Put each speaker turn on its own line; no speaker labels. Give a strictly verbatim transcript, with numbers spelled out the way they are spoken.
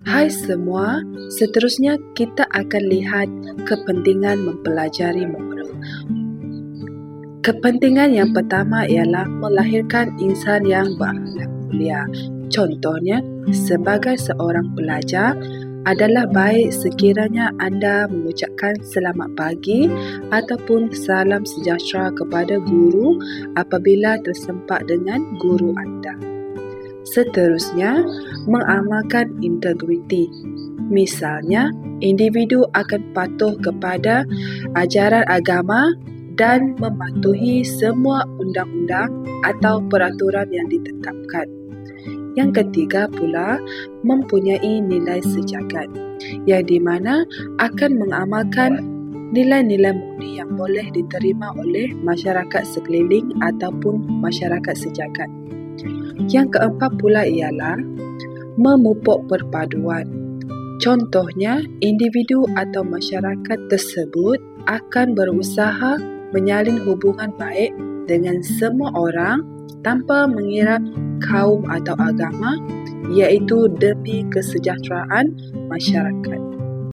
Hai semua, seterusnya kita akan lihat kepentingan mempelajari moral. Kepentingan yang pertama ialah melahirkan insan yang berakhlak mulia. Contohnya, sebagai seorang pelajar, adalah baik sekiranya anda mengucapkan selamat pagi ataupun salam sejahtera kepada guru apabila tersempat dengan guru anda. Seterusnya, mengamalkan integriti. Misalnya, individu akan patuh kepada ajaran agama dan mematuhi semua undang-undang atau peraturan yang ditetapkan. Yang ketiga pula, mempunyai nilai sejagat, yang di mana akan mengamalkan nilai-nilai murni yang boleh diterima oleh masyarakat sekeliling ataupun masyarakat sejagat. Yang keempat pula ialah memupuk perpaduan. Contohnya, individu atau masyarakat tersebut akan berusaha menyalin hubungan baik dengan semua orang tanpa mengira kaum atau agama, iaitu demi kesejahteraan masyarakat.